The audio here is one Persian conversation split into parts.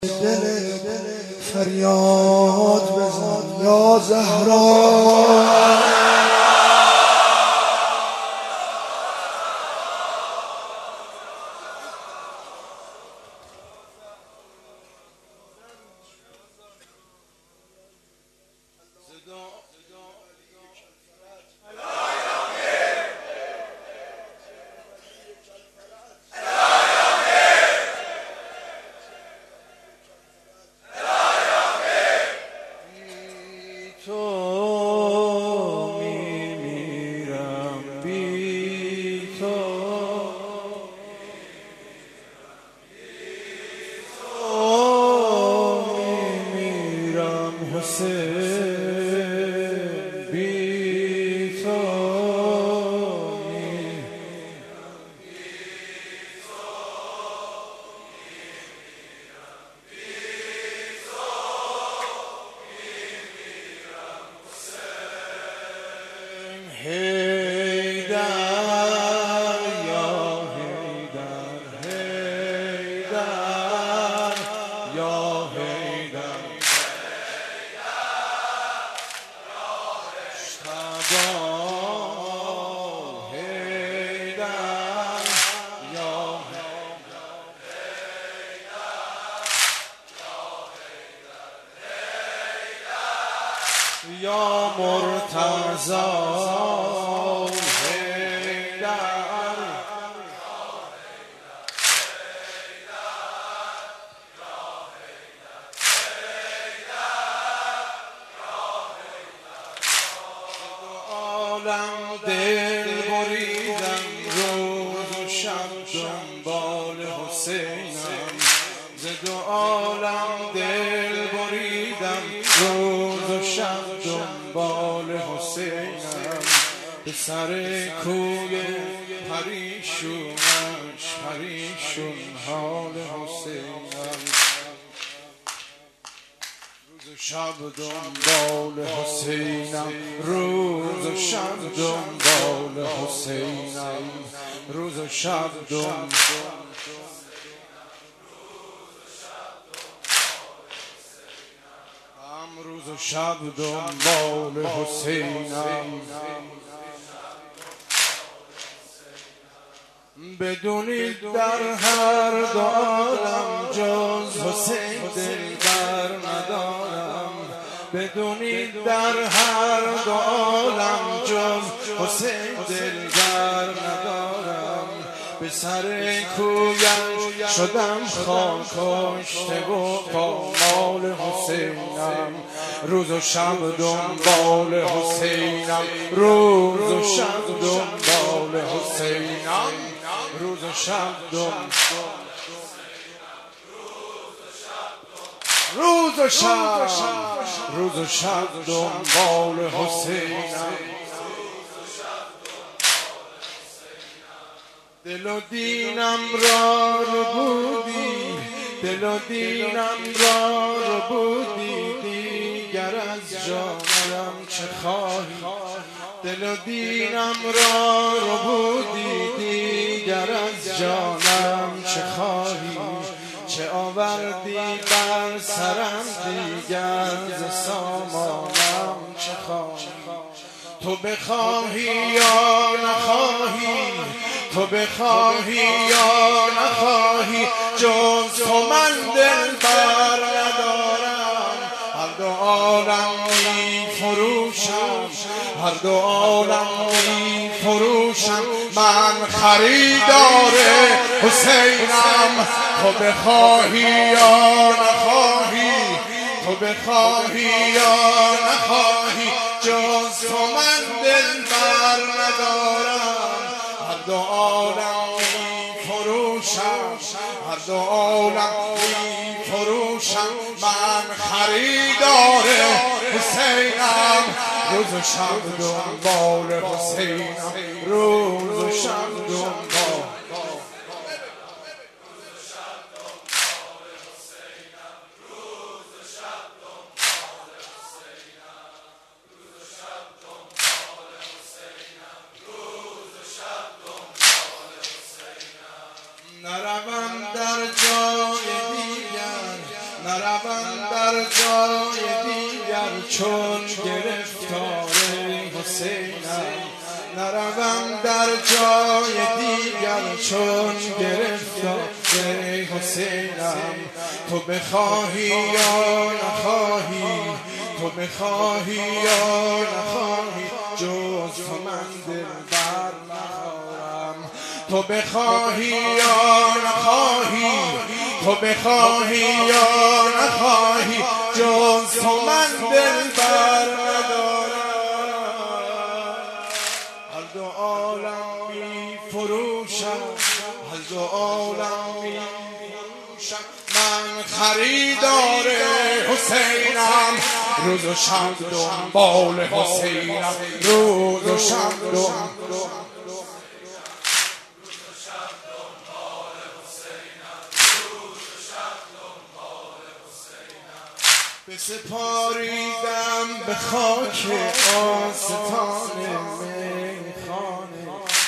دل فریاد بزن یا زهرا. یا مرتضی حیدر عالم دل بریدم روز و شب دنبال حسینم ز دو عالم دل بریدم روز و شب دنبال حسینم به سر کوی پریشونش پریشون حال حسینم روز و شب دنبال حسینم روز و شب دنبال حسینم روز و شب دنبال روز و شب دنبال حسینم بدونید در هر دو عالم جز حسین دلبر ندارم بدونید در هر دو عالم جز حسین دلبر ندارم به سر کویش شدم خاک کشته و پامال حسینم روز و شب دنبال حسینم روز و شب دنبال حسینم روز و شب دنبال روز و شب دنبال حسینم دل و دینم را ربودی دل و دینم را ربودی دیگر از جانم چه خواهی دل و دینم را ربودی دیگر از جانم چه خواهی چه آوردی بر سرم دیگر ز سامانم چه خواهی تو بخواهی یا نخواهی تو بخواهی یا نخواهی جز تو من دلبر ندارم هر دو عالم می فروشم هر دو عالم می فروشم من خریدار حسینم تو بخواهی یا نخواهی تو بخواهی یا نخواهی جز تو من دلبر ندارم هر دو عالم می فروشم هر دو عالم می فروشم من خریدار حسینم روز و شب دنبال حسینم روز و شب دنبال نروم در جای دیگر نروم در جای دیگر چون گرفتار حسینم، نروم در جای دیگر چون گرفتار حسینم. تو بخواهی یا نخواهی، تو بخواهی یا نخواهی، جز تو من دلبر نخواهم. تو بخواهی یا نخواهی، تو بخواهی یا نخواهی، جز تو من دلبر ندارم. هر دو عالم می فروشم، هر دو عالم می فروشم، من خریدار حسینم. روز و شب دنبال حسینم، روز و شب دنبال بسپاریدم به خاک آستان میخانه،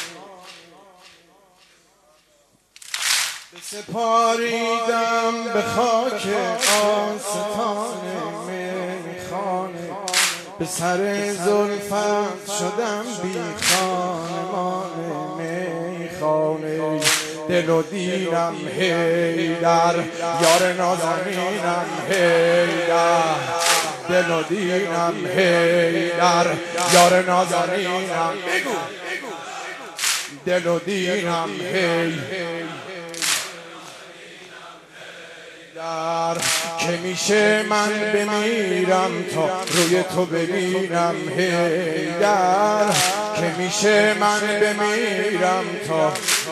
بسپاریدم به خاک آستان میخانه. به سر زلفت شدم بی خانمان میخانه. دل و دیرم حیدر، یار نازنینم حیدر. دل و دیرم حیدر، یار نازنینم. بگو دل و دیرم حیدر، که میشه من بمیرم تا روی تو ببینم حیدر. که میشه من بمیرم تا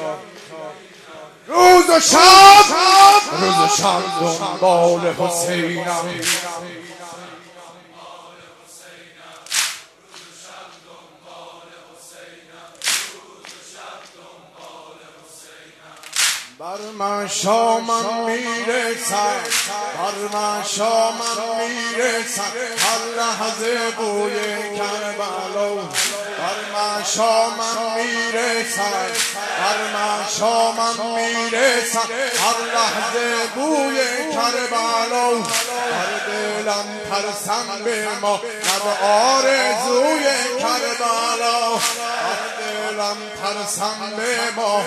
روز و شب، روز و شب دنبال حسینم. بر من شامم میرسد، بر من شامم میرسد، هر لحظه بوی کربلا. بر من شامم میرسد، بر من شامم میرسد، هر لحظه بوی کربلا. هر دلم ترسم به ما، نه آرزوی کربلا. هر دلم ترسم به ما،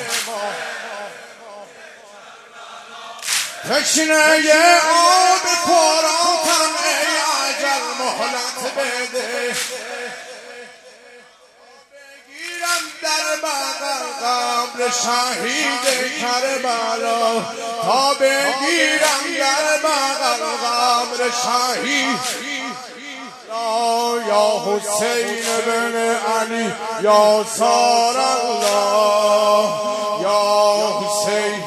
تشنه آب پراتم ای اجل مهلت بده. بگیرم در بغل قبر شهید کربلا، تا بگیرم در بغل قبر شهید. یا حسین بن علی یا سار الله، یا حسین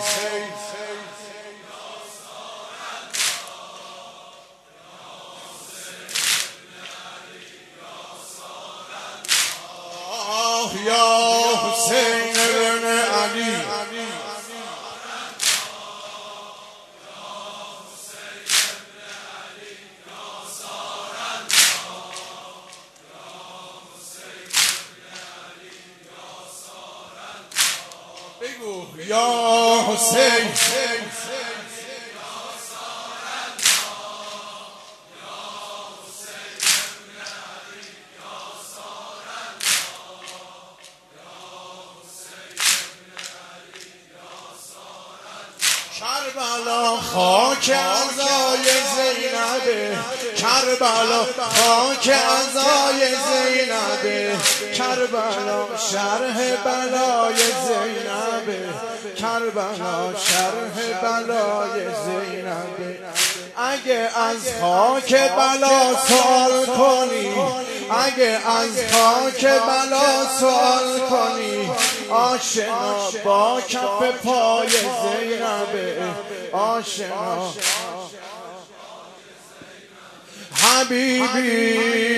یا حسین بن علی. بگو یا حسین، کربلا خاک عزای زینبه، کربلا خاک عزای زینبه. کربلا شرح بلای زینبه، کربلا شرح بلای زینبه. اگه از خاک بلا سوال کنی، اگه از خاک بلا سوال کنی، آشنا با کف پای زینبه. آشنا حبیبی،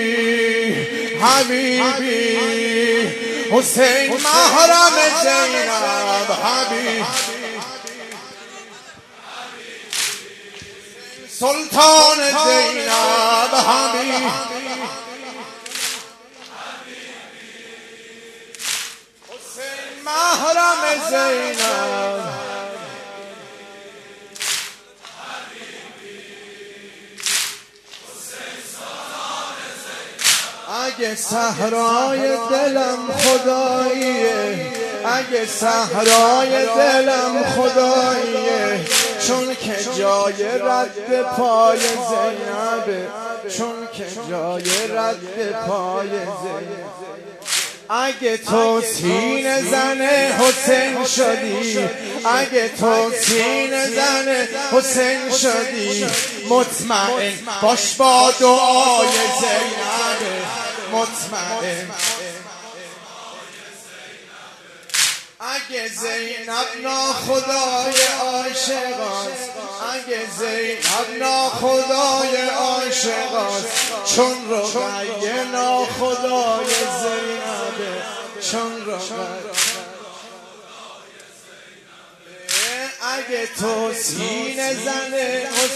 حبیبی حسین محرم زینب. حبیبی سلطان زینب. حبیبی حسین محرم زینب. اگه صحرای دلم خداییه، اگه صحرای دلم خداییه، چون که جای رد پای زینبه، چون که جای رد پای زینبه. اگه تو سینه زن حسین شدی، اگه تو سینه زن حسین شدی، مطمئن باش با دعای زینبه، مطمئن. اگه زینب ناخدای عاشقاست، اگه زینب ناخدای عاشقاست، چون رقیه ناخدای زینبه، چون رقیه. اگه تو سینه زن